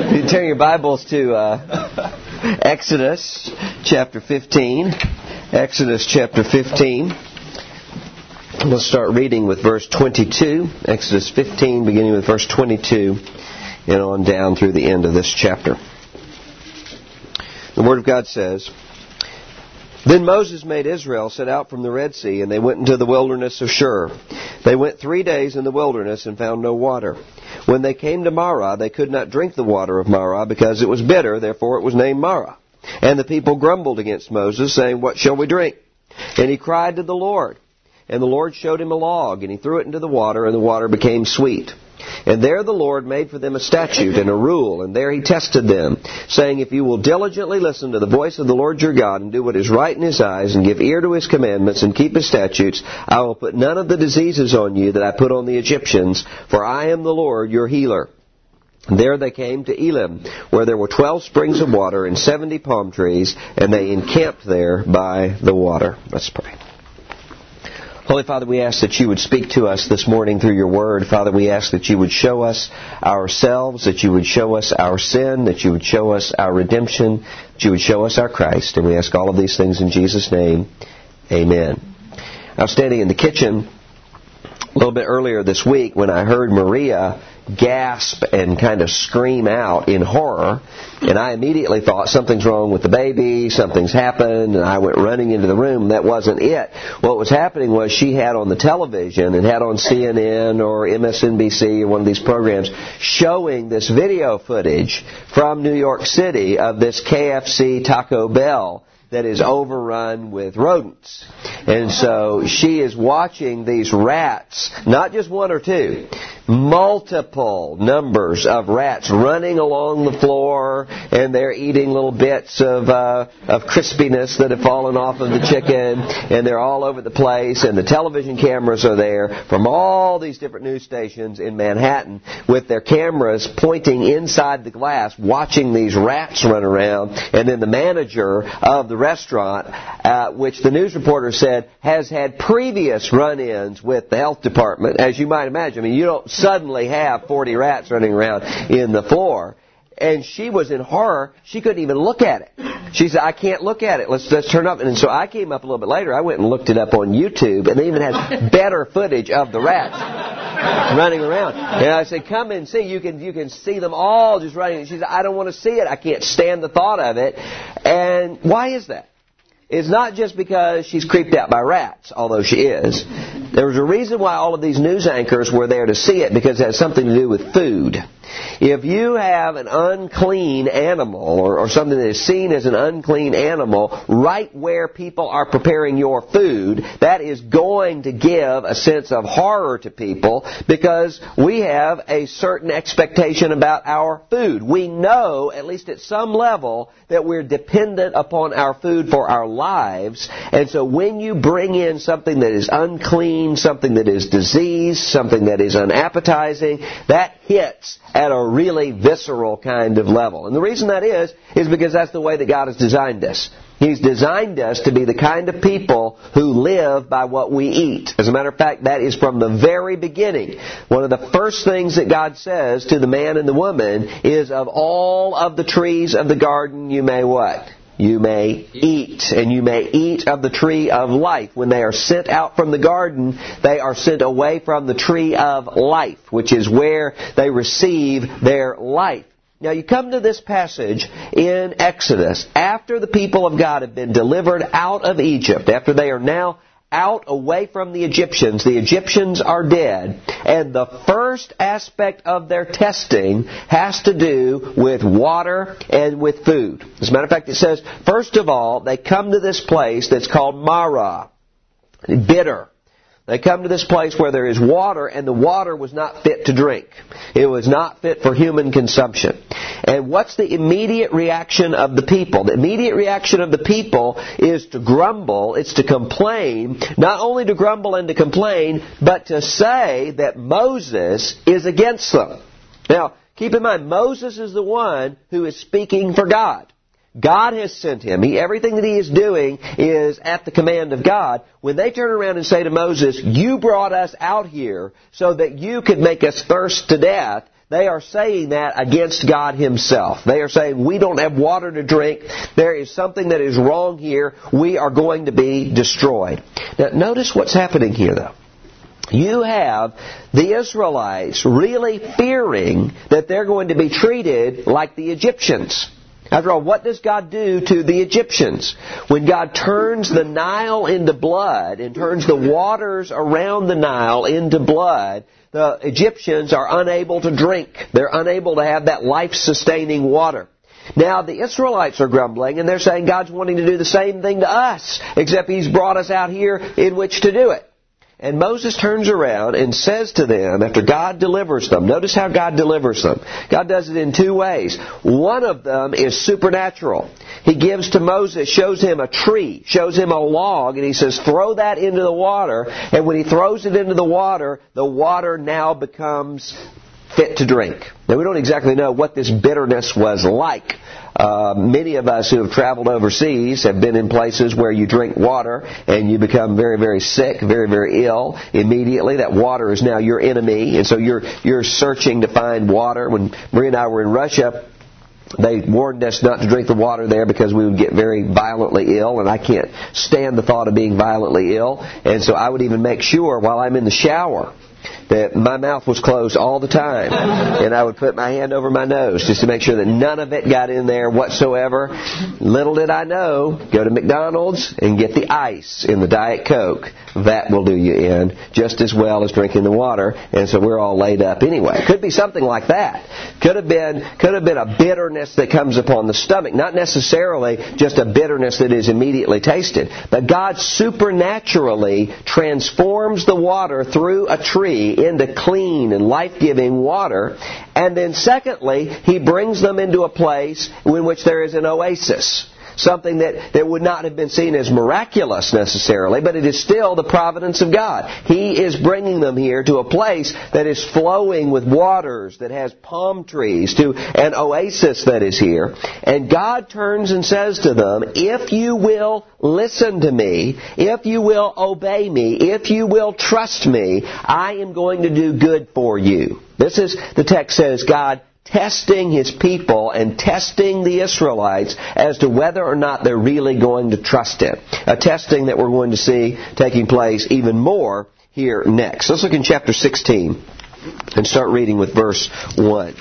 You turn your Bibles to Exodus chapter 15. Exodus chapter 15. We'll start reading with verse 22. Exodus 15, beginning with verse 22, and on down through the end of this chapter. The Word of God says, Then Moses made Israel set out from the Red Sea, and they went into the wilderness of Shur. They went 3 days in the wilderness and found no water. When they came to Marah, they could not drink the water of Marah, because it was bitter, therefore it was named Marah. And the people grumbled against Moses, saying, What shall we drink? And he cried to the Lord. And the Lord showed him a log, and he threw it into the water, and the water became sweet. And there the Lord made for them a statute and a rule, and there he tested them, saying, If you will diligently listen to the voice of the Lord your God, and do what is right in his eyes, and give ear to his commandments, and keep his statutes, I will put none of the diseases on you that I put on the Egyptians, for I am the Lord your healer. And there they came to Elim, where there were 12 springs of water and 70 palm trees, and they encamped there by the water. Let's pray. Holy Father, we ask that you would speak to us this morning through your word. Father, we ask that you would show us ourselves, that you would show us our sin, that you would show us our redemption, that you would show us our Christ. And we ask all of these things in Jesus' name. Amen. I was standing in the kitchen a little bit earlier this week when I heard Maria gasp and kind of scream out in horror, and I immediately thought something's wrong with the baby, something's happened, and I went running into the room. That wasn't it. What was happening was she had on the television and had on CNN or MSNBC or one of these programs showing this video footage from New York City of this KFC Taco Bell that is overrun with rodents. And so she is watching these rats, not just one or two, multiple numbers of rats running along the floor, and they're eating little bits of crispiness that have fallen off of the chicken, and they're all over the place, and the television cameras are there from all these different news stations in Manhattan with their cameras pointing inside the glass, watching these rats run around, and then the manager of the restaurant, which the news reporter said has had previous run-ins with the health department, as you might imagine. I mean, you don't suddenly have 40 rats running around in the floor. And she was in horror. She couldn't even look at it. She said, I can't look at it. Let's turn it up. And so I came up a little bit later. I went and looked it up on YouTube, and they even had better footage of the rats running around. And I said, come and see. You can see them all just running. She said, I don't want to see it. I can't stand the thought of it. And why is that? It's not just because she's creeped out by rats, although she is. There was a reason why all of these news anchors were there to see it, because it has something to do with food. If you have an unclean animal or something that is seen as an unclean animal right where people are preparing your food, that is going to give a sense of horror to people, because we have a certain expectation about our food. We know, at least at some level, that we're dependent upon our food for our lives. And so when you bring in something that is unclean, something that is diseased, something that is unappetizing, that hits at a really visceral kind of level. And the reason that is because that's the way that God has designed us. He's designed us to be the kind of people who live by what we eat. As a matter of fact, that is from the very beginning. One of the first things that God says to the man and the woman is, of all of the trees of the garden, you may what? You may eat, and you may eat of the tree of life. When they are sent out from the garden, they are sent away from the tree of life, which is where they receive their life. Now, you come to this passage in Exodus, after the people of God have been delivered out of Egypt, after they are now out away from the Egyptians are dead, and the first aspect of their testing has to do with water and with food. As a matter of fact, it says, first of all, they come to this place that's called Marah, bitter. They come to this place where there is water, and the water was not fit to drink. It was not fit for human consumption. And what's the immediate reaction of the people? The immediate reaction of the people is to grumble, it's to complain, not only to grumble and to complain, but to say that Moses is against them. Now, keep in mind, Moses is the one who is speaking for God. God has sent him. Everything that he is doing is at the command of God. When they turn around and say to Moses, you brought us out here so that you could make us thirst to death, They are saying that against God Himself. They are saying, we don't have water to drink. There is something that is wrong here. We are going to be destroyed. Now, notice what's happening here, though. You have the Israelites really fearing that they're going to be treated like the Egyptians. After all, what does God do to the Egyptians? When God turns the Nile into blood and turns the waters around the Nile into blood, the Egyptians are unable to drink. They're unable to have that life-sustaining water. Now, the Israelites are grumbling, and they're saying God's wanting to do the same thing to us, except He's brought us out here in which to do it. And Moses turns around and says to them, after God delivers them, notice how God delivers them. God does it in two ways. One of them is supernatural. He gives to Moses, shows him a tree, shows him a log, and he says, throw that into the water. And when he throws it into the water now becomes fit to drink. Now, we don't exactly know what this bitterness was like. Many of us who have traveled overseas have been in places where you drink water and you become very, very sick, very, very ill immediately. That water is now your enemy, and so you're searching to find water. When Maria and I were in Russia, they warned us not to drink the water there because we would get very violently ill, and I can't stand the thought of being violently ill. And so I would even make sure while I'm in the shower that my mouth was closed all the time, and I would put my hand over my nose just to make sure that none of it got in there whatsoever. Little did I know, go to McDonald's and get the ice in the Diet Coke. That will do you in just as well as drinking the water, and so we're all laid up anyway. Could be something like that. Could have been a bitterness that comes upon the stomach, not necessarily just a bitterness that is immediately tasted, but God supernaturally transforms the water through a tree into clean and life-giving water. And then secondly, He brings them into a place in which there is an oasis. Something that would not have been seen as miraculous necessarily, but it is still the providence of God. He is bringing them here to a place that is flowing with waters, that has palm trees, to an oasis that is here. And God turns and says to them, if you will listen to me, if you will obey me, if you will trust me, I am going to do good for you. This is, the text says, God testing His people and testing the Israelites as to whether or not they're really going to trust Him. A testing that we're going to see taking place even more here next. Let's look in chapter 16 and start reading with verse 1.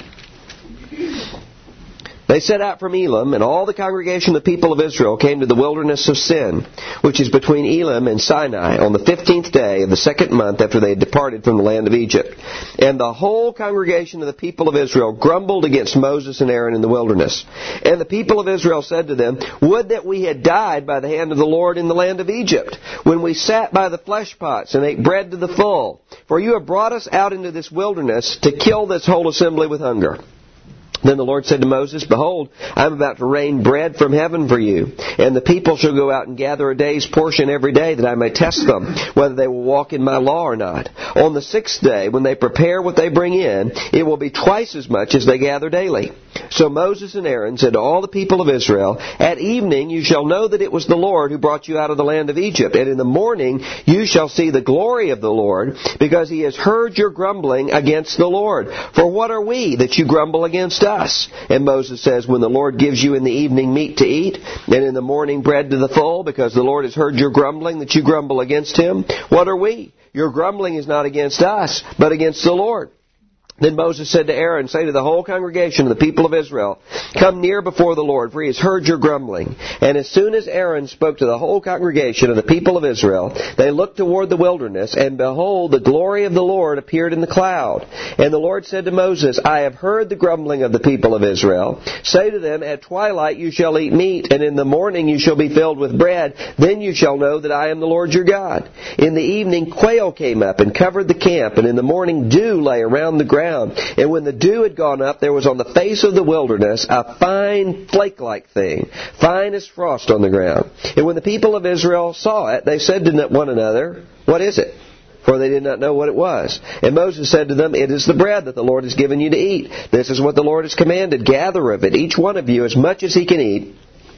They set out from Elim, and all the congregation of the people of Israel came to the wilderness of Sin, which is between Elim and Sinai, on the 15th day of the second month after they had departed from the land of Egypt. And the whole congregation of the people of Israel grumbled against Moses and Aaron in the wilderness. And the people of Israel said to them, would that we had died by the hand of the Lord in the land of Egypt, when we sat by the flesh pots and ate bread to the full. For you have brought us out into this wilderness to kill this whole assembly with hunger. Then the Lord said to Moses, behold, I am about to rain bread from heaven for you, and the people shall go out and gather a day's portion every day, that I may test them, whether they will walk in my law or not. On the 6th day, when they prepare what they bring in, it will be twice as much as they gather daily. So Moses and Aaron said to all the people of Israel, at evening you shall know that it was the Lord who brought you out of the land of Egypt, and in the morning you shall see the glory of the Lord, because He has heard your grumbling against the Lord. For what are we that you grumble against us? And Moses says, when the Lord gives you in the evening meat to eat, and in the morning bread to the full, because the Lord has heard your grumbling, that you grumble against Him, what are we? Your grumbling is not against us, but against the Lord. Then Moses said to Aaron, say to the whole congregation of the people of Israel, come near before the Lord, for He has heard your grumbling. And as soon as Aaron spoke to the whole congregation of the people of Israel, they looked toward the wilderness, and behold, the glory of the Lord appeared in the cloud. And the Lord said to Moses, I have heard the grumbling of the people of Israel. Say to them, at twilight you shall eat meat, and in the morning you shall be filled with bread. Then you shall know that I am the Lord your God. In the evening quail came up and covered the camp, and in the morning dew lay around the ground. And when the dew had gone up, there was on the face of the wilderness a fine flake-like thing, fine as frost on the ground. And when the people of Israel saw it, they said to one another, what is it? For they did not know what it was. And Moses said to them, it is the bread that the Lord has given you to eat. This is what the Lord has commanded. Gather of it, each one of you, as much as he can eat,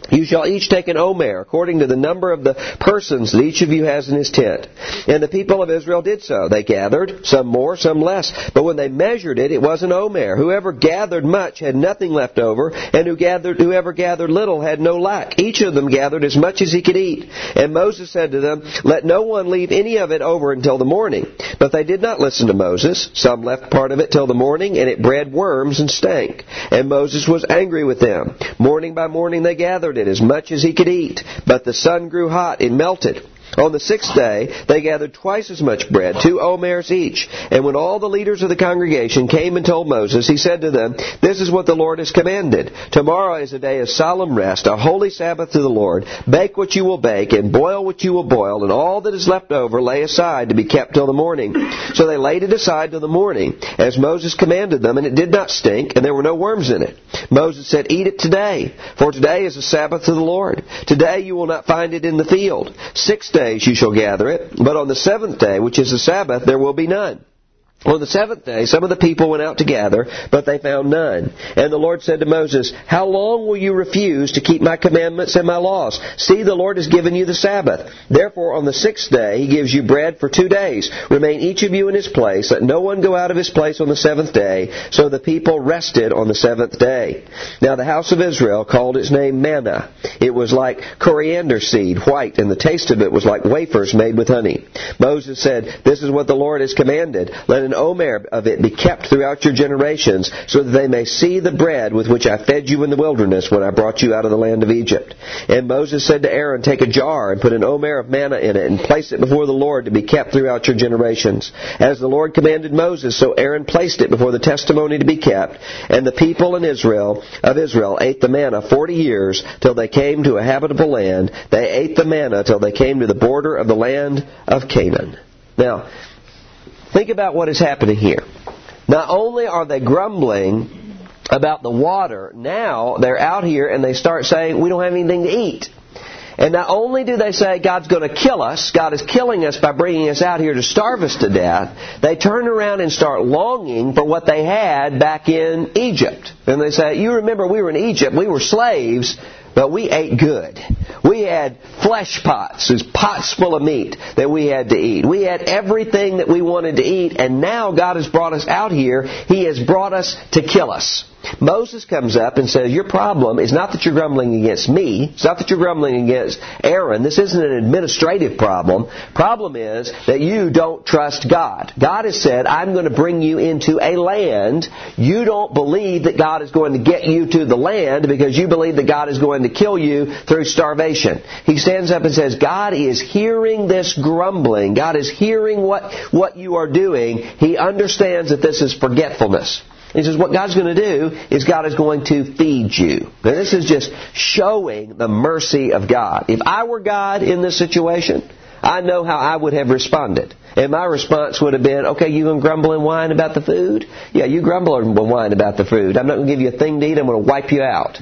You shall each take an omer, according to the number of the persons that each of you has in his tent. And the people of Israel did so. They gathered, some more, some less. But when they measured it, it was an omer. Whoever gathered much had nothing left over, and whoever gathered little had no lack. Each of them gathered as much as he could eat. And Moses said to them, let no one leave any of it over until the morning. But they did not listen to Moses. Some left part of it till the morning, and it bred worms and stank. And Moses was angry with them. Morning by morning they gathered it as much as he could eat, but the sun grew hot and melted. On the 6th day, they gathered twice as much bread, 2 omers each. And when all the leaders of the congregation came and told Moses, he said to them, this is what the Lord has commanded. Tomorrow is a day of solemn rest, a holy Sabbath to the Lord. Bake what you will bake, and boil what you will boil, and all that is left over lay aside to be kept till the morning. So they laid it aside till the morning, as Moses commanded them, and it did not stink, and there were no worms in it. Moses said, eat it today, for today is a Sabbath to the Lord. Today you will not find it in the field. 6 days you shall gather it, but on the 7th day, which is the Sabbath, there will be none. On the 7th day, some of the people went out to gather, but they found none. And the Lord said to Moses, how long will you refuse to keep my commandments and my laws? See, the Lord has given you the Sabbath. Therefore, on the 6th day, he gives you bread for 2 days. Remain each of you in his place. Let no one go out of his place on the 7th day. So the people rested on the 7th day. Now the house of Israel called its name manna. It was like coriander seed, white, and the taste of it was like wafers made with honey. Moses said, this is what the Lord has commanded. Let an omer of it be kept throughout your generations, so that they may see the bread with which I fed you in the wilderness when I brought you out of the land of Egypt. And Moses said to Aaron, take a jar and put an omer of manna in it, and place it before the Lord to be kept throughout your generations. As the Lord commanded Moses, so Aaron placed it before the testimony to be kept. And the people of Israel ate the manna 40 years, till they came to a habitable land. They ate the manna till they came to the border of the land of Canaan. Now, think about what is happening here. Not only are they grumbling about the water, now they're out here and they start saying, we don't have anything to eat. And not only do they say God's going to kill us, God is killing us by bringing us out here to starve us to death, they turn around and start longing for what they had back in Egypt. And they say, you remember we were in Egypt, we were slaves, but we ate good. We had flesh pots, those pots full of meat that we had to eat. We had everything that we wanted to eat, and now God has brought us out here. He has brought us to kill us. Moses comes up and says, your problem is not that you're grumbling against me. It's not that you're grumbling against Aaron. This isn't an administrative problem. Problem is that you don't trust God. God has said, I'm going to bring you into a land. You don't believe that God is going to get you to the land because you believe that God is going to kill you through starvation. He stands up and says, God is hearing this grumbling. God is hearing what you are doing. He understands that this is forgetfulness. He says what God's going to do is God is going to feed you. Now this is just showing the mercy of God. If I were God in this situation, I know how I would have responded. And my response would have been, okay, you going to grumble and whine about the food? Yeah, you grumble and whine about the food. I'm not going to give you a thing to eat. I'm going to wipe you out.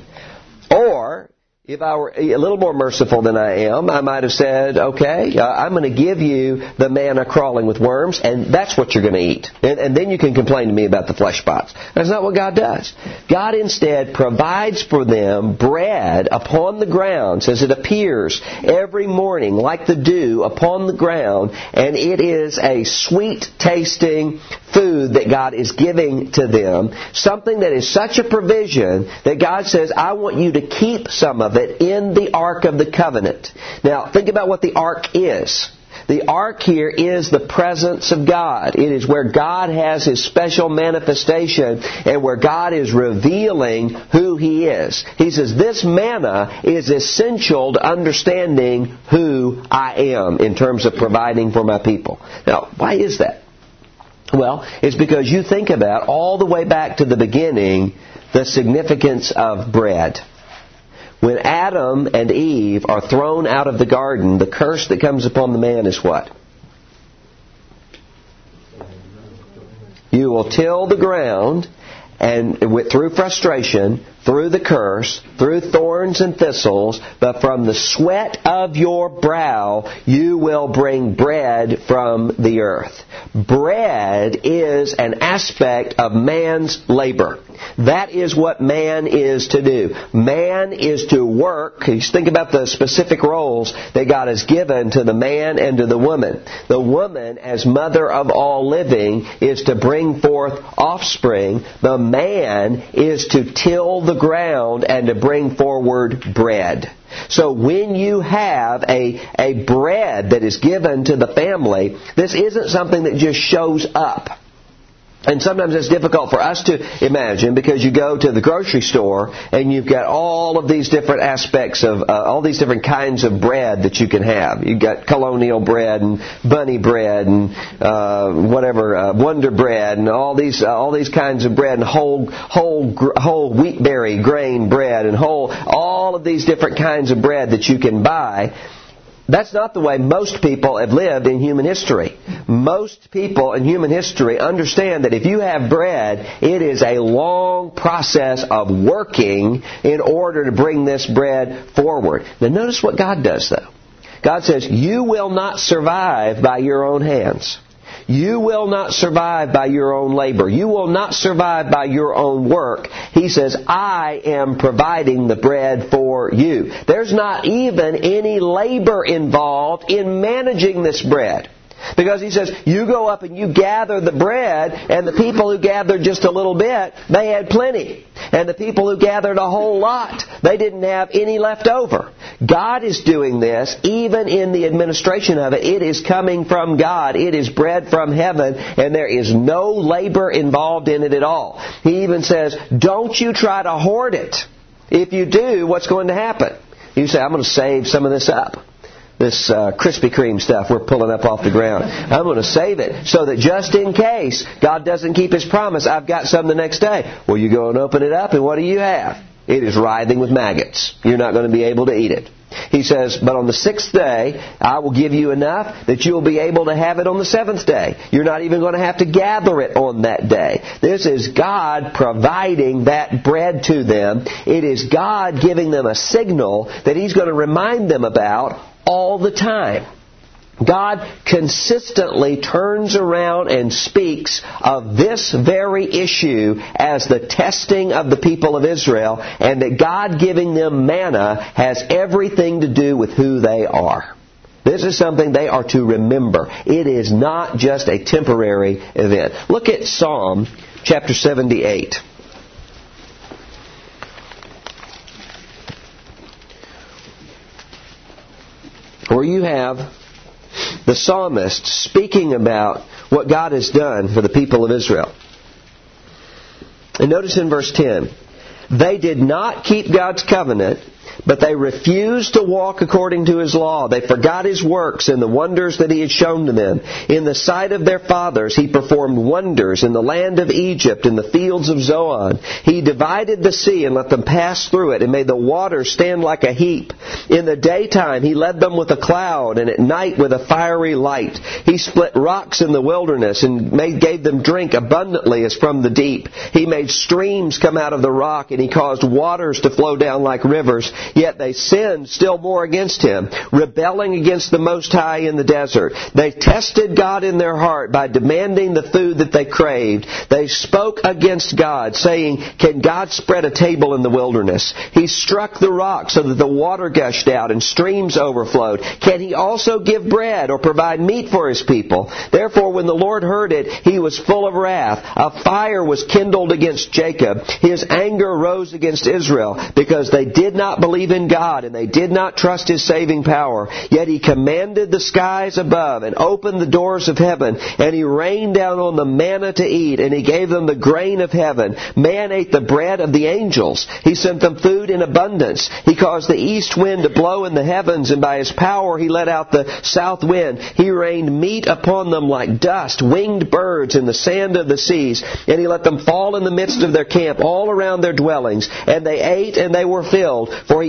Or, if I were a little more merciful than I am, I might have said, okay, I'm going to give you the manna crawling with worms, and that's what you're going to eat. And then you can complain to me about the flesh pots. That's not what God does. God instead provides for them bread upon the ground, says it appears every morning like the dew upon the ground, and it is a sweet-tasting food that God is giving to them, something that is such a provision that God says, I want you to keep some of it in the Ark of the Covenant. Now, think about what the Ark is. The Ark here is the presence of God. It is where God has His special manifestation and where God is revealing who He is. He says, this manna is essential to understanding who I am in terms of providing for my people. Now, why is that? Well, it's because you think about all the way back to the beginning the significance of bread. When Adam and Eve are thrown out of the garden, the curse that comes upon the man is what? You will till the ground and through frustration through the curse, through thorns and thistles, but from the sweat of your brow you will bring bread from the earth. Bread is an aspect of man's labor. That is what man is to do. Man is to work. You think about the specific roles that God has given to the man and to the woman. The woman, as mother of all living, is to bring forth offspring. The man is to till the ground and to bring forward bread. So when you have a bread that is given to the family, this isn't something that just shows up. And sometimes it's difficult for us to imagine because you go to the grocery store and you've got all of these different aspects of, all these different kinds of bread that you can have. You've got colonial bread and bunny bread and Wonder Bread and all these kinds of bread and whole wheatberry grain bread and all of these different kinds of bread that you can buy. That's not the way most people have lived in human history. Most people in human history understand that if you have bread, it is a long process of working in order to bring this bread forward. Now notice what God does, though. God says, you will not survive by your own hands. You will not survive by your own labor. You will not survive by your own work. He says, I am providing the bread for you. There's not even any labor involved in managing this bread. Because He says, you go up and you gather the bread, and the people who gathered just a little bit, they had plenty. And the people who gathered a whole lot, they didn't have any left over. God is doing this, even in the administration of it. It is coming from God. It is bread from heaven, and there is no labor involved in it at all. He even says, don't you try to hoard it. If you do, what's going to happen? You say, I'm going to save some of this up. This Krispy Kreme stuff we're pulling up off the ground. I'm going to save it so that just in case God doesn't keep His promise, I've got some the next day. Well, you go and open it up, and what do you have? It is writhing with maggots. You're not going to be able to eat it. He says, but on the sixth day, I will give you enough that you'll be able to have it on the seventh day. You're not even going to have to gather it on that day. This is God providing that bread to them. It is God giving them a signal that He's going to remind them about all the time. God consistently turns around and speaks of this very issue as the testing of the people of Israel, and that God giving them manna has everything to do with who they are. This is something they are to remember. It is not just a temporary event. Look at Psalm chapter 78. Where you have the psalmist speaking about what God has done for the people of Israel. And notice in verse 10, they did not keep God's covenant, but they refused to walk according to His law. They forgot His works and the wonders that He had shown to them. In the sight of their fathers, He performed wonders in the land of Egypt, in the fields of Zoan. He divided the sea and let them pass through it, and made the waters stand like a heap. In the daytime, He led them with a cloud, and at night with a fiery light. He split rocks in the wilderness and gave them drink abundantly as from the deep. He made streams come out of the rock, and He caused waters to flow down like rivers. Yet they sinned still more against Him, rebelling against the Most High in the desert. They tested God in their heart by demanding the food that they craved. They spoke against God, saying, can God spread a table in the wilderness? He struck the rock so that the water gushed out and streams overflowed. Can He also give bread or provide meat for His people? Therefore, when the Lord heard it, He was full of wrath. A fire was kindled against Jacob. His anger rose against Israel, because they did not believe in God, and they did not trust His saving power. Yet He commanded the skies above and opened the doors of heaven, and He rained down on them manna to eat, and He gave them the grain of heaven. Man ate the bread of the angels. He sent them food in abundance. He caused the east wind to blow in the heavens, and by His power He let out the south wind. He rained meat upon them like dust, winged birds in the sand of the seas, and He let them fall in the midst of their camp, all around their dwellings. And they ate and they were filled, for He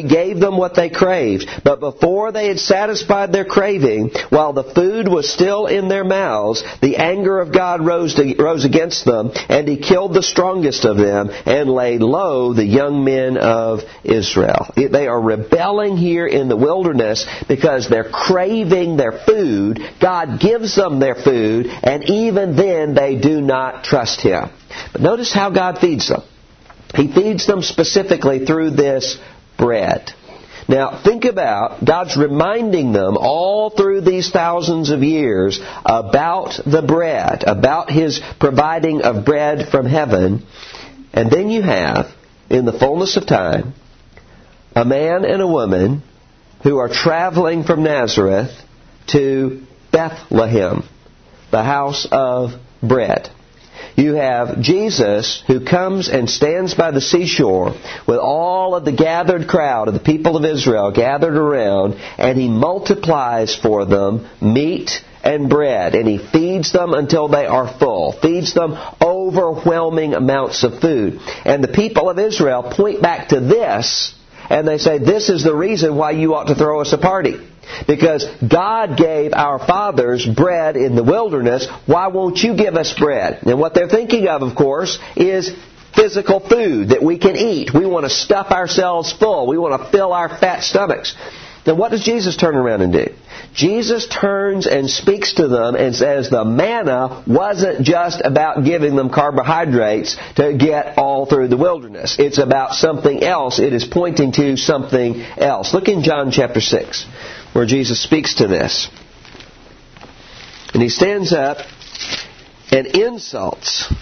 He gave them what they craved. But before they had satisfied their craving, while the food was still in their mouths, the anger of God rose against them, and He killed the strongest of them and laid low the young men of Israel. They are rebelling here in the wilderness because they're craving their food. God gives them their food, and even then they do not trust Him. But notice how God feeds them. He feeds them specifically through this bread. Now, think about, God's reminding them all through these thousands of years about the bread, about His providing of bread from heaven. And then you have, in the fullness of time, a man and a woman who are traveling from Nazareth to Bethlehem, the house of bread. You have Jesus who comes and stands by the seashore with all of the gathered crowd of the people of Israel gathered around, and He multiplies for them meat and bread, and He feeds them until they are full, feeds them overwhelming amounts of food. And the people of Israel point back to this, and they say, this is the reason why you ought to throw us a party. Because God gave our fathers bread in the wilderness, why won't you give us bread? And what they're thinking of course, is physical food that we can eat. We want to stuff ourselves full. We want to fill our fat stomachs. Then what does Jesus turn around and do? Jesus turns and speaks to them and says the manna wasn't just about giving them carbohydrates to get all through the wilderness. It's about something else. It is pointing to something else. Look in John chapter 6, where Jesus speaks to this. And He stands up and insults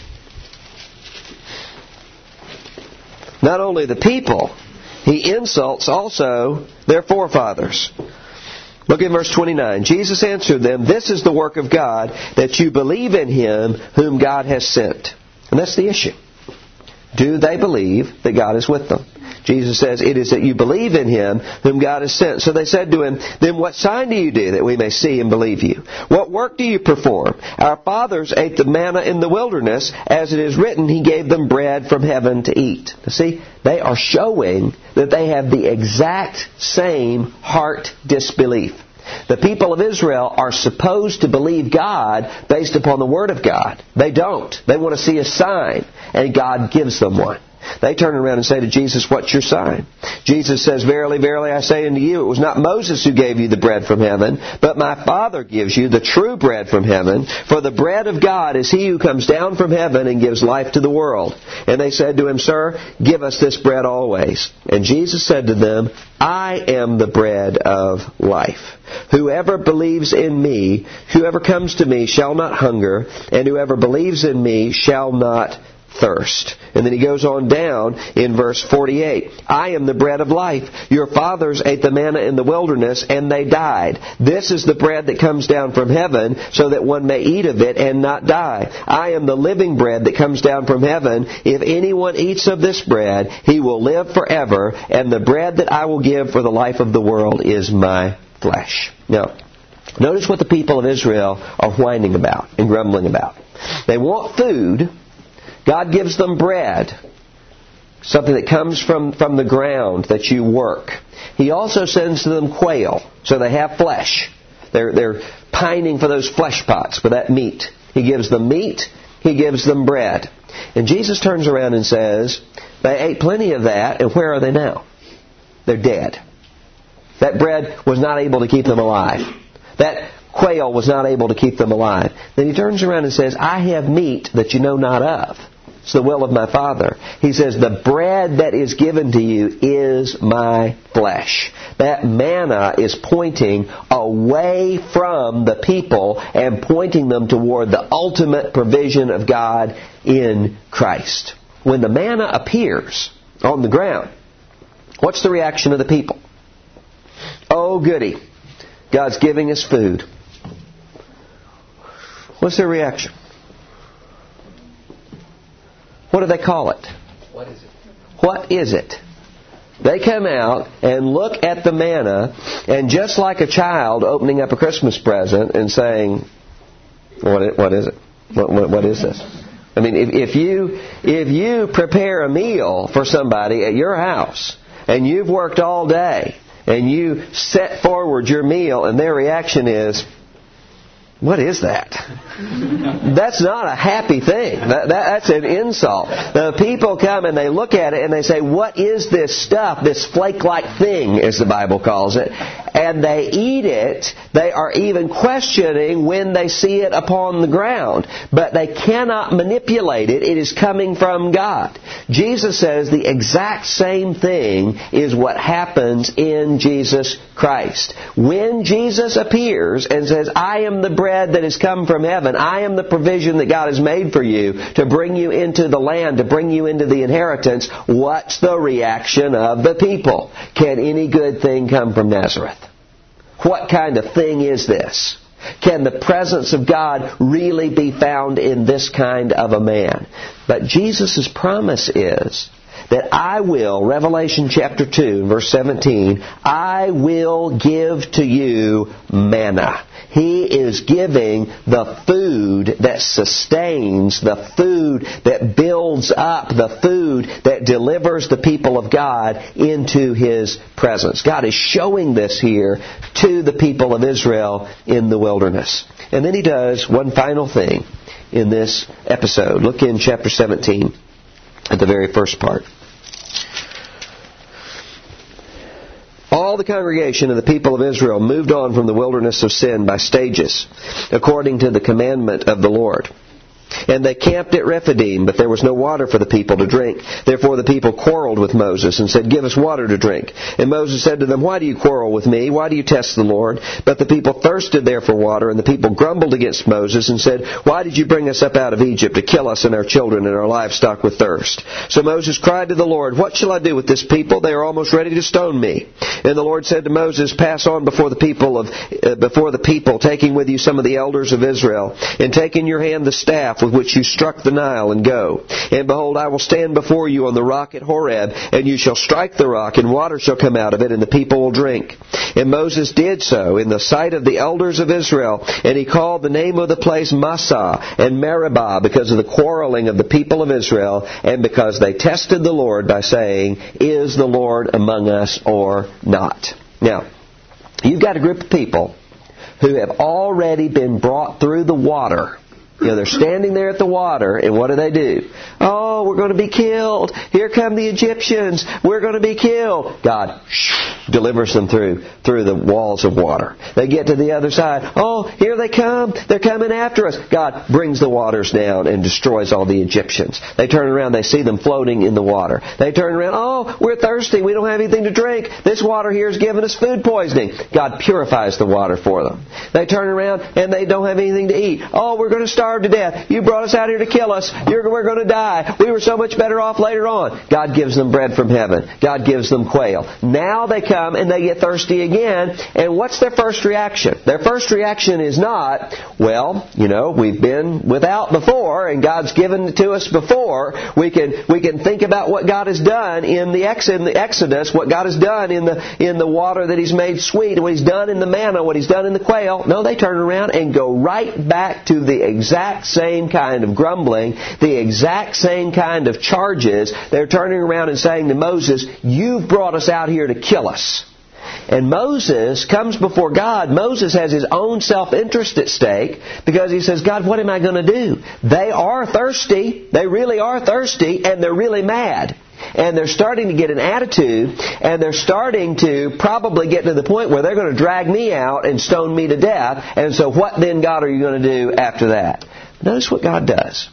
not only the people, He insults also their forefathers. Look in verse 29. Jesus answered them, this is the work of God, that you believe in Him whom God has sent. And that's the issue. Do they believe that God is with them? Jesus says, it is that you believe in Him whom God has sent. So they said to Him, then what sign do you do that we may see and believe you? What work do you perform? Our fathers ate the manna in the wilderness. As it is written, He gave them bread from heaven to eat. Now see, they are showing that they have the exact same heart disbelief. The people of Israel are supposed to believe God based upon the Word of God. They don't. They want to see a sign, and God gives them one. They turn around and say to Jesus, what's your sign? Jesus says, verily, verily, I say unto you, it was not Moses who gave you the bread from heaven, but my Father gives you the true bread from heaven. For the bread of God is He who comes down from heaven and gives life to the world. And they said to Him, Sir, give us this bread always. And Jesus said to them, I am the bread of life. Whoever believes in me, whoever comes to me shall not hunger, and whoever believes in me shall not thirst. And then He goes on down in verse 48. I am the bread of life. Your fathers ate the manna in the wilderness, and they died. This is the bread that comes down from heaven, so that one may eat of it and not die. I am the living bread that comes down from heaven. If anyone eats of this bread, he will live forever, and the bread that I will give for the life of the world is my flesh. Now, notice what the people of Israel are whining about and grumbling about. They want food. God gives them bread, something that comes from the ground that you work. He also sends to them quail, so they have flesh. They're pining for those flesh pots, for that meat. He gives them meat, He gives them bread. And Jesus turns around and says, they ate plenty of that, and where are they now? They're dead. That bread was not able to keep them alive. That quail was not able to keep them alive. Then He turns around and says, I have meat that you know not of. It's the will of my Father. He says, the bread that is given to you is my flesh. That manna is pointing away from the people and pointing them toward the ultimate provision of God in Christ. When the manna appears on the ground, what's the reaction of the people? Oh, goody. God's giving us food. What's their reaction? What do they call it? What is it? What is it? They come out and look at the manna, and just like a child opening up a Christmas present and saying, what is it? What is this? I mean, if you prepare a meal for somebody at your house, and you've worked all day, and you set forward your meal, and their reaction is, what is that? That's not a happy thing. That's an insult. The people come and they look at it and they say, what is this stuff, this flake-like thing, as the Bible calls it? And they eat it. They are even questioning when they see it upon the ground. But they cannot manipulate it. It is coming from God. Jesus says the exact same thing is what happens in Jesus Christ. When Jesus appears and says, I am the bread that has come from heaven. I am the provision that God has made for you to bring you into the land, to bring you into the inheritance. What's the reaction of the people? Can any good thing come from Nazareth? What kind of thing is this? Can the presence of God really be found in this kind of a man? But Jesus' promise is that I will, Revelation chapter 2, verse 17, I will give to you manna. He is giving the food that sustains, the food that builds up, the food that delivers the people of God into His presence. God is showing this here to the people of Israel in the wilderness. And then He does one final thing in this episode. Look in chapter 17 at the very first part. All the congregation of the people of Israel moved on from the wilderness of sin by stages, according to the commandment of the Lord. And they camped at Rephidim, but there was no water for the people to drink. Therefore the people quarreled with Moses and said, give us water to drink. And Moses said to them, why do you quarrel with me? Why do you test the Lord? But the people thirsted there for water, and the people grumbled against Moses and said, why did you bring us up out of Egypt to kill us and our children and our livestock with thirst? So Moses cried to the Lord, what shall I do with this people? They are almost ready to stone me. And the Lord said to Moses, pass on before the people, taking with you some of the elders of Israel, and take in your hand the staff with which you struck the Nile, and go. And behold, I will stand before you on the rock at Horeb, and you shall strike the rock, and water shall come out of it, and the people will drink. And Moses did so in the sight of the elders of Israel, and he called the name of the place Massah and Meribah, because of the quarreling of the people of Israel, and because they tested the Lord by saying, is the Lord among us or not? Now, you've got a group of people who have already been brought through the water. You know, they're standing there at the water, and what do? Oh, we're going to be killed. Here come the Egyptians. We're going to be killed. God delivers them through the walls of water. They get to the other side. Oh, here they come. They're coming after us. God brings the waters down and destroys all the Egyptians. They turn around. They see them floating in the water. They turn around. Oh, we're thirsty. We don't have anything to drink. This water here is giving us food poisoning. God purifies the water for them. They turn around and they don't have anything to eat. Oh, we're going to starve to death. You brought us out here to kill us. We're going to die. We were so much better off later on. God gives them bread from heaven. God gives them quail. Now they come and they get thirsty again. And what's their first reaction? Their first reaction is not, well, we've been without before and God's given it to us before. We can think about what God has done in the Exodus, what God has done in the water that He's made sweet, what He's done in the manna, what He's done in the quail. No, they turn around and go right back to the exact same kind of grumbling, the exact same kind of charges. They're turning around and saying to Moses, you've brought us out here to kill us. And Moses comes before God. Moses has his own self-interest at stake because he says, God, what am I going to do? They are thirsty. They really are thirsty, and they're really mad. And they're starting to get an attitude, and they're starting to probably get to the point where they're going to drag me out and stone me to death. And so what then, God, are you going to do after that? Notice what God does.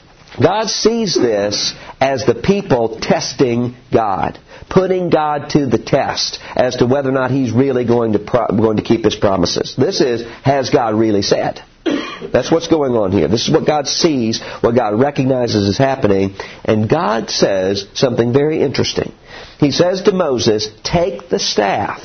God sees this as the people testing God, putting God to the test as to whether or not He's really going to keep His promises. This is, has God really said? That's what's going on here. This is what God sees, what God recognizes is happening. And God says something very interesting. He says to Moses, take the staff,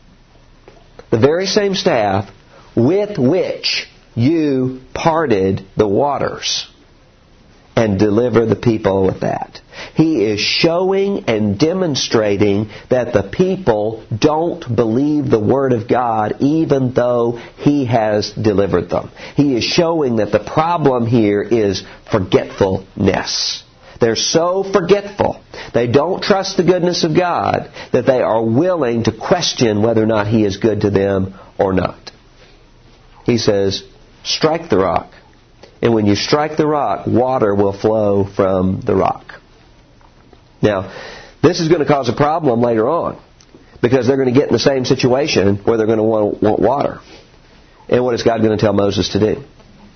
the very same staff with which you parted the waters, and deliver the people with that. He is showing and demonstrating that the people don't believe the Word of God even though He has delivered them. He is showing that the problem here is forgetfulness. They're so forgetful. They don't trust the goodness of God that they are willing to question whether or not He is good to them or not. He says, strike the rock. And when you strike the rock, water will flow from the rock. Now, this is going to cause a problem later on, because they're going to get in the same situation where they're going to want water. And what is God going to tell Moses to do?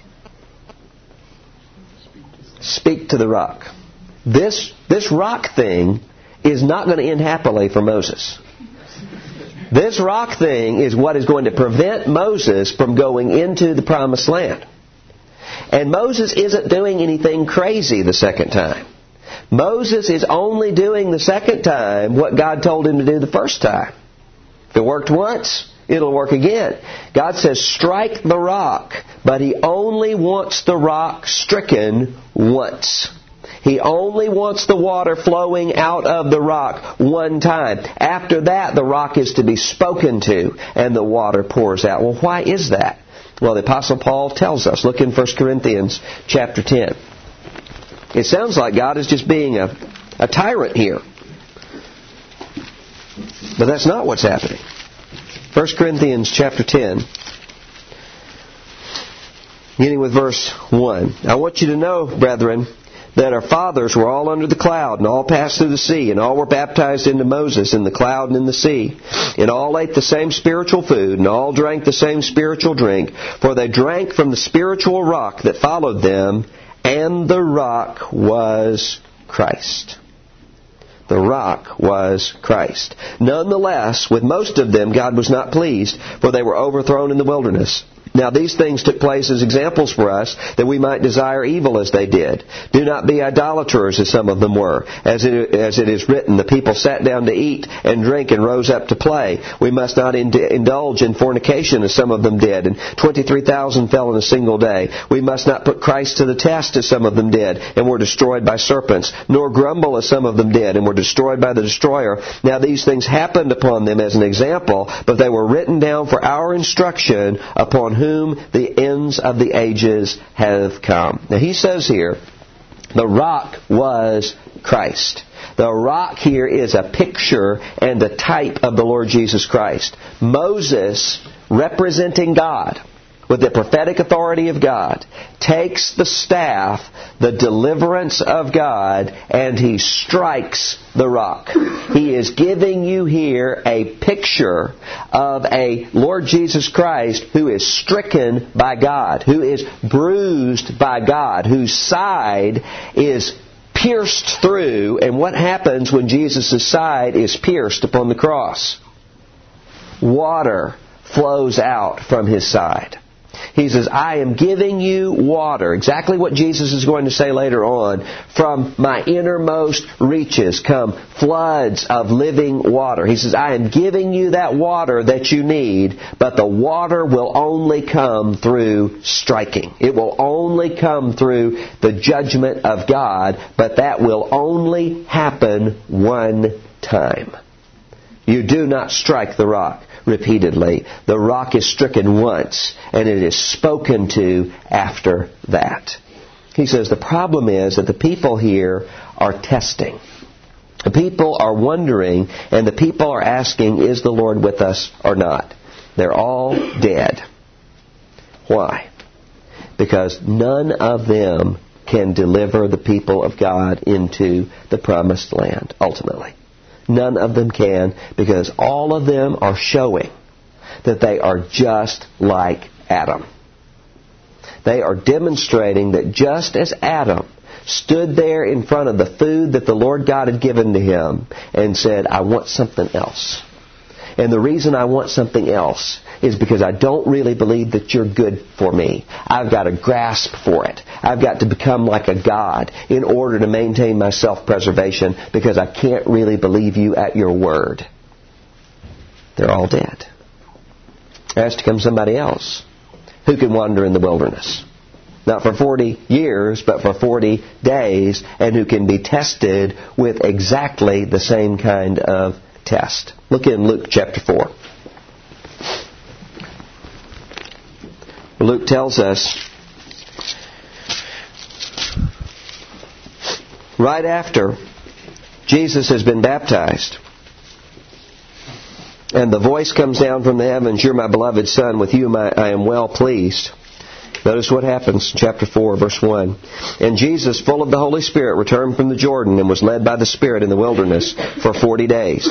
Speak to the rock. This rock thing is not going to end happily for Moses. This rock thing is what is going to prevent Moses from going into the promised land. And Moses isn't doing anything crazy the second time. Moses is only doing the second time what God told him to do the first time. If it worked once, it'll work again. God says, strike the rock, but He only wants the rock stricken once. He only wants the water flowing out of the rock one time. After that, the rock is to be spoken to, and the water pours out. Well, why is that? Well, the Apostle Paul tells us. Look in 1 Corinthians chapter 10. It sounds like God is just being a tyrant here. But that's not what's happening. 1 Corinthians chapter 10, beginning with verse 1. I want you to know, brethren, that our fathers were all under the cloud, and all passed through the sea, and all were baptized into Moses in the cloud and in the sea. And all ate the same spiritual food, and all drank the same spiritual drink, for they drank from the spiritual rock that followed them, and the rock was Christ. The rock was Christ. Nonetheless, with most of them God was not pleased, for they were overthrown in the wilderness. Now these things took place as examples for us, that we might desire evil as they did. Do not be idolaters as some of them were. As it is written, the people sat down to eat and drink and rose up to play. We must not indulge in fornication as some of them did, and 23,000 fell in a single day. We must not put Christ to the test as some of them did, and were destroyed by serpents, nor grumble as some of them did, and were destroyed by the destroyer. Now these things happened upon them as an example, but they were written down for our instruction, upon whom the ends of the ages have come. Now he says here, the rock was Christ. The rock here is a picture and a type of the Lord Jesus Christ. Moses, representing God, with the prophetic authority of God, takes the staff, the deliverance of God, and he strikes the rock. He is giving you here a picture of a Lord Jesus Christ who is stricken by God, who is bruised by God, whose side is pierced through. And what happens when Jesus' side is pierced upon the cross? Water flows out from His side. He says, I am giving you water. Exactly what Jesus is going to say later on. From my innermost reaches come floods of living water. He says, I am giving you that water that you need, but the water will only come through striking. It will only come through the judgment of God, but that will only happen one time. You do not strike the rock repeatedly. The rock is stricken once, and it is spoken to after that. He says the problem is that the people here are testing. The people are wondering, and the people are asking, is the Lord with us or not? They're all dead. Why? Because none of them can deliver the people of God into the promised land, ultimately. None of them can, because all of them are showing that they are just like Adam. They are demonstrating that just as Adam stood there in front of the food that the Lord God had given to him and said, I want something else. And the reason I want something else is because I don't really believe that you're good for me. I've got to grasp for it. I've got to become like a god in order to maintain my self-preservation, because I can't really believe you at your word. They're all dead. There has to come somebody else who can wander in the wilderness. Not for 40 years, but for 40 days, and who can be tested with exactly the same kind of test. Look in Luke chapter 4. Luke tells us right after Jesus has been baptized. And the voice comes down from the heavens, "You're my beloved Son, with you I am well pleased." Notice what happens, chapter 4, verse 1. "And Jesus, full of the Holy Spirit, returned from the Jordan and was led by the Spirit in the wilderness for 40 days.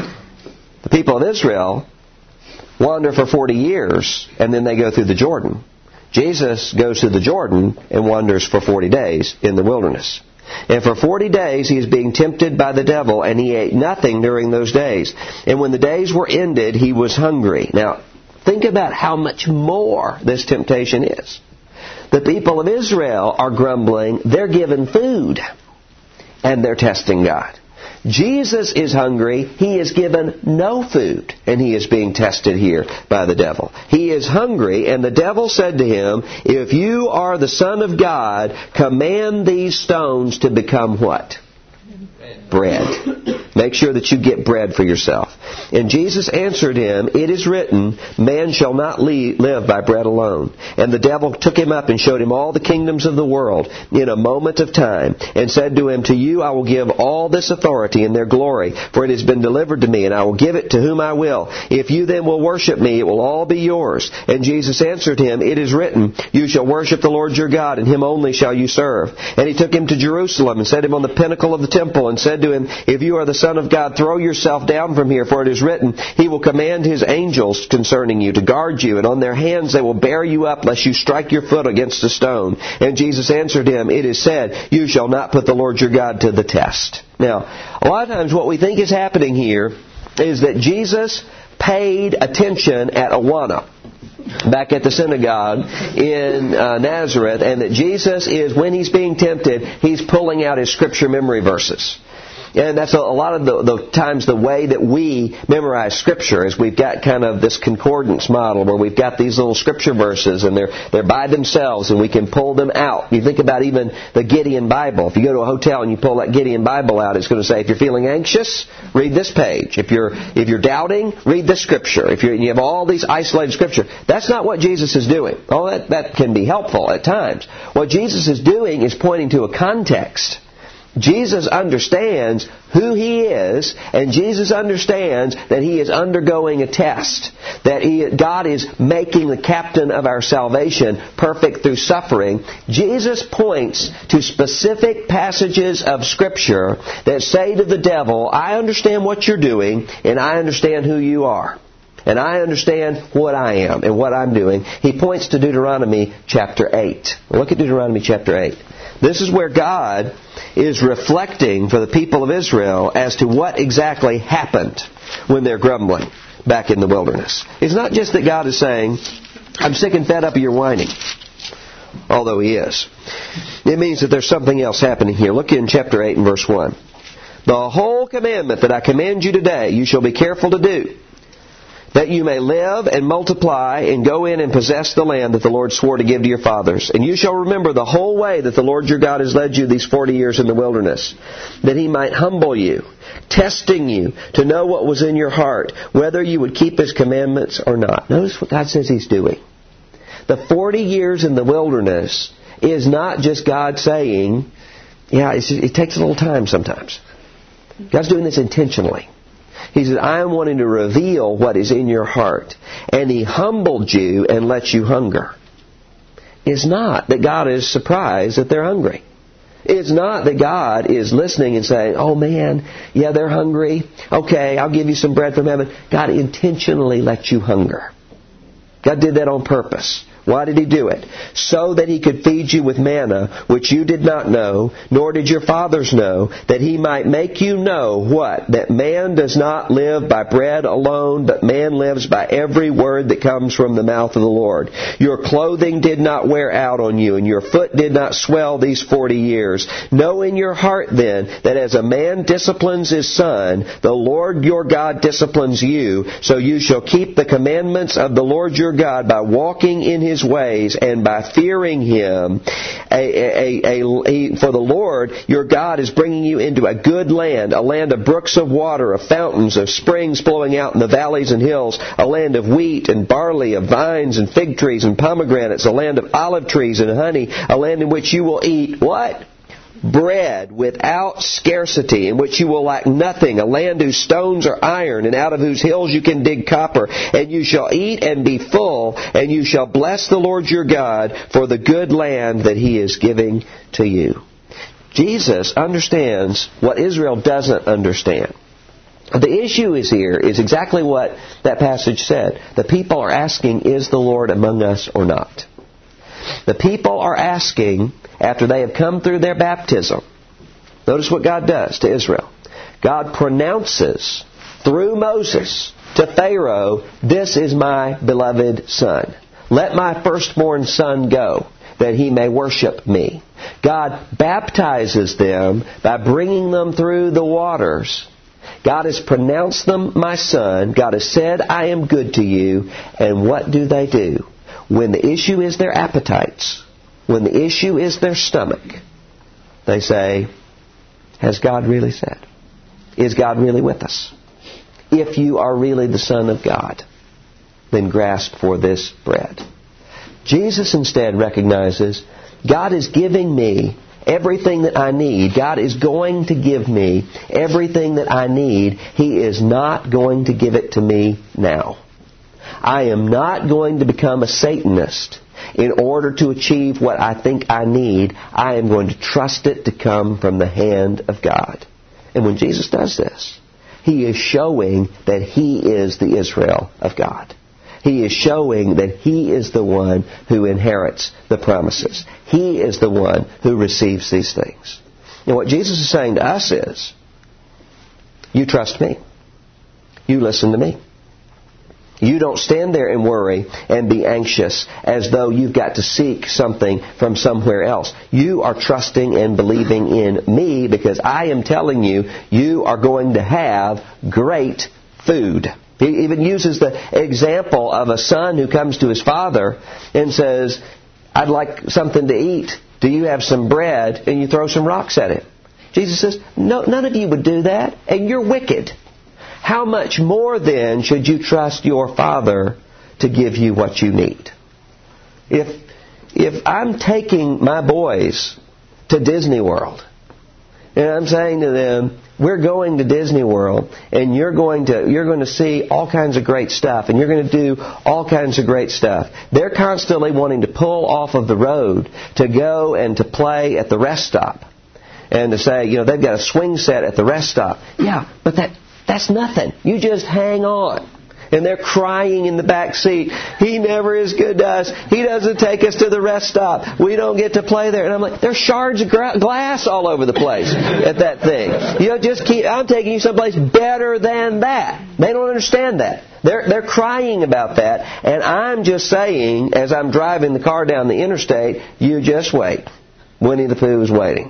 The people of Israel wander for 40 years, and then they go through the Jordan. Jesus goes through the Jordan and wanders for 40 days in the wilderness. And for 40 days he is being tempted by the devil, and he ate nothing during those days. And when the days were ended, he was hungry." Now, think about how much more this temptation is. The people of Israel are grumbling. They're given food, and they're testing God. Jesus is hungry. He is given no food, and he is being tested here by the devil. He is hungry, and the devil said to him, "If you are the Son of God, command these stones to become" what? Bread. Make sure that you get bread for yourself. And Jesus answered him, "It is written, man shall not live by bread alone." And the devil took him up and showed him all the kingdoms of the world in a moment of time, and said to him, "To you I will give all this authority and their glory, for it has been delivered to me, and I will give it to whom I will. If you then will worship me, it will all be yours." And Jesus answered him, "It is written, you shall worship the Lord your God, and him only shall you serve." And he took him to Jerusalem and set him on the pinnacle of the temple, and said to him, "If you are the Son of God, throw yourself down from here, for it is written, he will command his angels concerning you to guard you, and on their hands they will bear you up, lest you strike your foot against a stone." And Jesus answered him, "It is said, you shall not put the Lord your God to the test." Now, a lot of times what we think is happening here is that Jesus paid attention at Awana, back at the synagogue in Nazareth, and that Jesus is, when he's being tempted, he's pulling out his scripture memory verses. And that's a lot of the times the way that we memorize Scripture is we've got kind of this concordance model where we've got these little Scripture verses and they're by themselves and we can pull them out. You think about even the Gideon Bible. If you go to a hotel and you pull that Gideon Bible out, it's going to say, if you're feeling anxious, read this page. If you're doubting, read this Scripture. If you have all these isolated Scripture. That's not what Jesus is doing. Oh, that can be helpful at times. What Jesus is doing is pointing to a context. Jesus understands who he is, and Jesus understands that he is undergoing a test, that God is making the captain of our salvation perfect through suffering. Jesus points to specific passages of Scripture that say to the devil, "I understand what you're doing, and I understand who you are. And I understand what I am and what I'm doing." He points to Deuteronomy chapter 8. Look at Deuteronomy chapter 8. This is where God is reflecting for the people of Israel as to what exactly happened when they're grumbling back in the wilderness. It's not just that God is saying, "I'm sick and fed up of your whining," although he is. It means that there's something else happening here. Look in chapter 8 and verse 1. "The whole commandment that I command you today, you shall be careful to do, that you may live and multiply and go in and possess the land that the Lord swore to give to your fathers. And you shall remember the whole way that the Lord your God has led you these 40 years in the wilderness, that he might humble you, testing you to know what was in your heart, whether you would keep his commandments or not." Notice what God says he's doing. The 40 years in the wilderness is not just God saying, it takes a little time sometimes. God's doing this intentionally. He said, "I am wanting to reveal what is in your heart." And he humbled you and let you hunger. It's not that God is surprised that they're hungry. It's not that God is listening and saying, "Oh man, yeah, they're hungry. Okay, I'll give you some bread from heaven." God intentionally let you hunger. God did that on purpose. Why did he do it? So that he could feed you with manna, which you did not know, nor did your fathers know, that he might make you know what? That man does not live by bread alone, but man lives by every word that comes from the mouth of the Lord. Your clothing did not wear out on you, and your foot did not swell these 40 years. Know in your heart then that as a man disciplines his son, the Lord your God disciplines you, so you shall keep the commandments of the Lord your God by walking in his ways and by fearing him. For the Lord your God is bringing you into a good land, a land of brooks of water, of fountains, of springs flowing out in the valleys and hills, a land of wheat and barley, of vines and fig trees and pomegranates, a land of olive trees and honey, a land in which you will eat what? bread without scarcity, in which you will lack nothing, a land whose stones are iron, and out of whose hills you can dig copper. And you shall eat and be full, and you shall bless the Lord your God for the good land that He is giving to you. Jesus understands what Israel doesn't understand. The issue is exactly what that passage said. The people are asking, is the Lord among us or not? The people are asking, after they have come through their baptism, notice what God does to Israel. God pronounces through Moses to Pharaoh, this is my beloved son. Let my firstborn son go, that he may worship me. God baptizes them by bringing them through the waters. God has pronounced them my son. God has said, I am good to you. And what do? When the issue is their appetites, when the issue is their stomach, they say, has God really said? Is God really with us? If you are really the Son of God, then grasp for this bread. Jesus instead recognizes, God is giving me everything that I need. God is going to give me everything that I need. He is not going to give it to me now. I am not going to become a Satanist in order to achieve what I think I need. I am going to trust it to come from the hand of God. And when Jesus does this, He is showing that He is the Israel of God. He is showing that He is the one who inherits the promises. He is the one who receives these things. And what Jesus is saying to us is, you trust me. You listen to me. You don't stand there and worry and be anxious as though you've got to seek something from somewhere else. You are trusting and believing in me because I am telling you, you are going to have great food. He even uses the example of a son who comes to his father and says, I'd like something to eat. Do you have some bread? And you throw some rocks at him. Jesus says, no, none of you would do that, and you're wicked. How much more then should you trust your Father to give you what you need? If I'm taking my boys to Disney World, and I'm saying to them, we're going to Disney World, and you're going to see all kinds of great stuff, and you're going to do all kinds of great stuff. They're constantly wanting to pull off of the road to go and to play at the rest stop. And to say, they've got a swing set at the rest stop. Yeah, but that's nothing. You just hang on. And they're crying in the back seat. He never is good to us. He doesn't take us to the rest stop. We don't get to play there. And I'm like, there's shards of glass all over the place at that thing. I'm taking you someplace better than that. They don't understand that. They're crying about that. And I'm just saying, as I'm driving the car down the interstate, you just wait. Winnie the Pooh is waiting.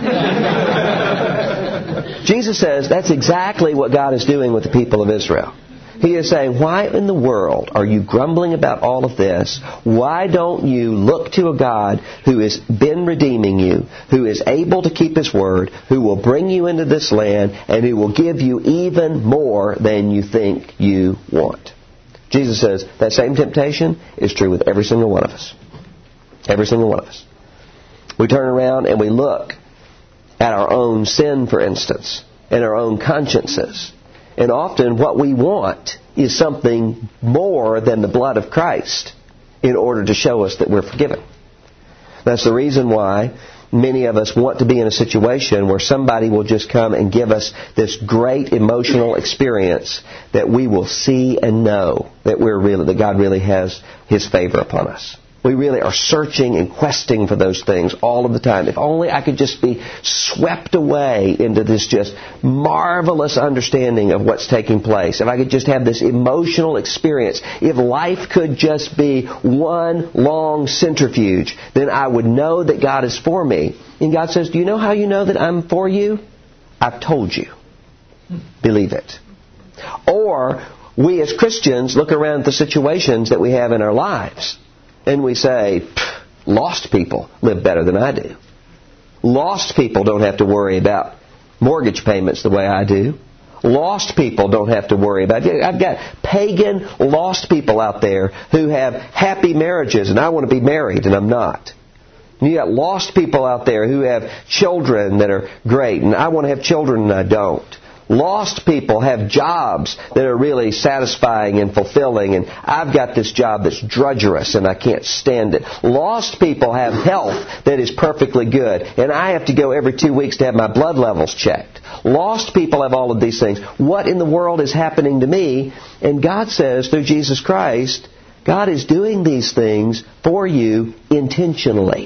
Jesus says that's exactly what God is doing with the people of Israel. He is saying, why in the world are you grumbling about all of this? Why don't you look to a God who has been redeeming you, who is able to keep His word, who will bring you into this land, and who will give you even more than you think you want? Jesus says that same temptation is true with every single one of us. Every single one of us. We turn around and we look at our own sin, for instance, and our own consciences. And often what we want is something more than the blood of Christ in order to show us that we're forgiven. That's the reason why many of us want to be in a situation where somebody will just come and give us this great emotional experience that we will see and know that that God really has His favor upon us. We really are searching and questing for those things all of the time. If only I could just be swept away into this just marvelous understanding of what's taking place. If I could just have this emotional experience. If life could just be one long centrifuge, then I would know that God is for me. And God says, do you know how you know that I'm for you? I've told you. Believe it. Or we as Christians look around at the situations that we have in our lives. And we say, lost people live better than I do. Lost people don't have to worry about mortgage payments the way I do. Lost people don't have to worry about it. I've got pagan lost people out there who have happy marriages, and I want to be married, and I'm not. You got lost people out there who have children that are great, and I want to have children and I don't. Lost people have jobs that are really satisfying and fulfilling, and I've got this job that's drudgerous and I can't stand it. Lost people have health that is perfectly good, and I have to go every 2 weeks to have my blood levels checked. Lost people have all of these things. What in the world is happening to me? And God says through Jesus Christ, God is doing these things for you intentionally.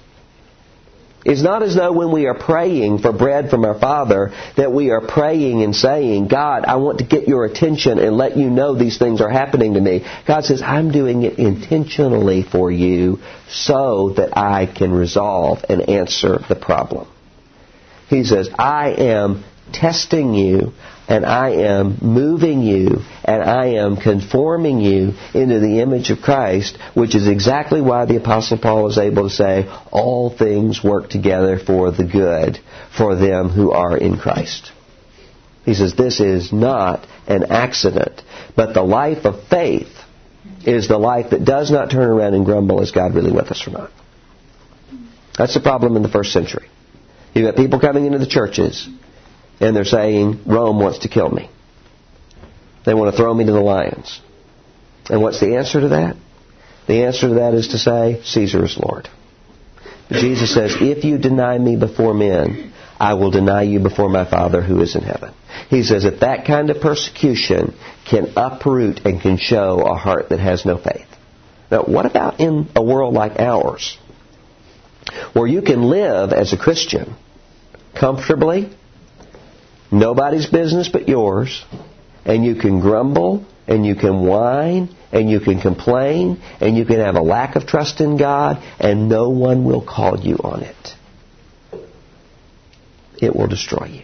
It's not as though when we are praying for bread from our Father that we are praying and saying, God, I want to get your attention and let you know these things are happening to me. God says, I'm doing it intentionally for you so that I can resolve and answer the problem. He says, I am testing you, and I am moving you, and I am conforming you into the image of Christ, which is exactly why the Apostle Paul is able to say, all things work together for the good for them who are in Christ. He says, this is not an accident, but the life of faith is the life that does not turn around and grumble, is God really with us or not? That's the problem in the first century. You've got people coming into the churches, and they're saying, Rome wants to kill me. They want to throw me to the lions. And what's the answer to that? The answer to that is to say, Caesar is Lord. But Jesus says, if you deny me before men, I will deny you before my Father who is in heaven. He says, if that kind of persecution can uproot and can show a heart that has no faith. Now, what about in a world like ours, where you can live as a Christian comfortably, nobody's business but yours, and you can grumble, and you can whine, and you can complain, and you can have a lack of trust in God, and no one will call you on it. It will destroy you.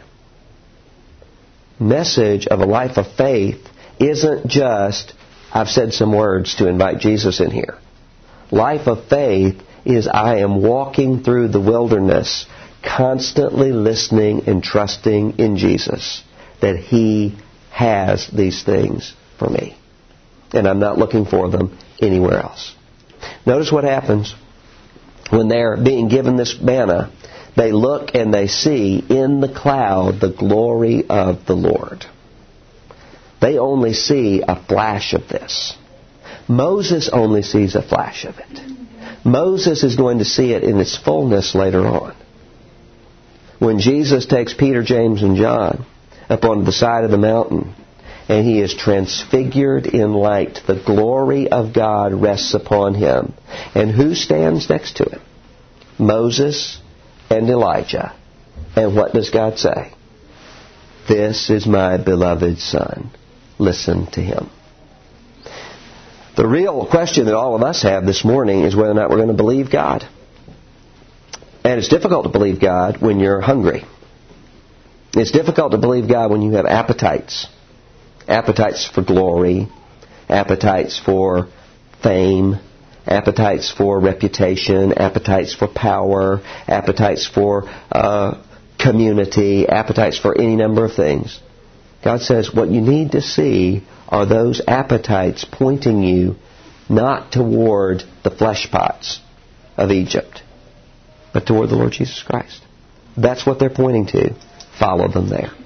Message of a life of faith isn't just, I've said some words to invite Jesus in here. Life of faith is I am walking through the wilderness, constantly listening and trusting in Jesus that He has these things for me. And I'm not looking for them anywhere else. Notice what happens when they're being given this manna. They look and they see in the cloud the glory of the Lord. They only see a flash of this. Moses only sees a flash of it. Moses is going to see it in its fullness later on. When Jesus takes Peter, James, and John up on the side of the mountain, and He is transfigured in light, the glory of God rests upon Him. And who stands next to Him? Moses and Elijah. And what does God say? This is my beloved Son. Listen to Him. The real question that all of us have this morning is whether or not we're going to believe God. And it's difficult to believe God when you're hungry. It's difficult to believe God when you have appetites. Appetites for glory, appetites for fame, appetites for reputation, appetites for power, appetites for community, appetites for any number of things. God says what you need to see are those appetites pointing you not toward the flesh pots of Egypt, but toward the Lord Jesus Christ. That's what they're pointing to. Follow them there.